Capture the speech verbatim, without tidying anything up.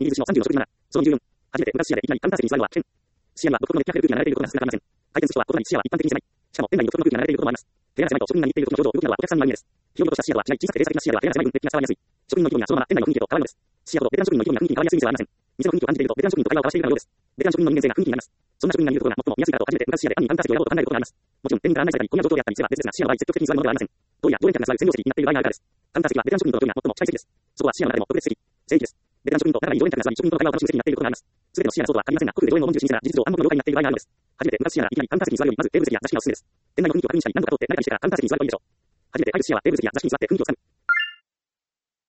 寿司のさんじゅうの食事なな。そのにじゅうよん。初めて昔視野でいきなり簡単席に座るのは危険。視野には独特の熱気あふれる空気が流れていることが少なくありません。回転寿司とは異なり視野は一般的に狭い。しかも店内に独特の空気が流れていることもあります。部屋が狭いと職人が握っている時の表情を動くのはお客さんに悪いです。広々とした視野とは違い、小さくて閉鎖的な視野では部屋が狭い分熱気が伝わりやすい。職人の気分がそのまま店内の雰囲気へと変わるのです。視野ほどベテラン職人の気分が雰囲気に変わりやすい店はありません。店の雰囲気を感じているとベテラン職人と会話を交わしているかのようです。ベテラン職人の人間性が雰囲気になります。そんな職人が見ることが最も見やすいからと初めて昔視野で単に簡単席を選ぼうと考えることがあります。もちろん店員から案内されたりこんな状況であったりすれば別々な視野の場合積極的に座るものではありません。ドリや常連客が座る専用席になっている場合があるからです。簡単席はベテラン職人との距離が最も近い席です。そこは視野の中でも特別席、聖域です。ベテラン職人と仲がいい常連客が座り職人との会話を楽しむ席になっていることがあります。すべての視野の外は限りませんが、国で常連の論中心者が事実上暗黙の了解になっている場合があるのです。初めて昔視野がいきなり簡単席に座るよりまずテーブル席や座敷がおすすめです。店内の雰囲気を確認したり何度か通って慣れたりしてから簡単席に座るといいでしょう。初めて入る視野はテーブル席や座敷に座って雰囲気をつかむ。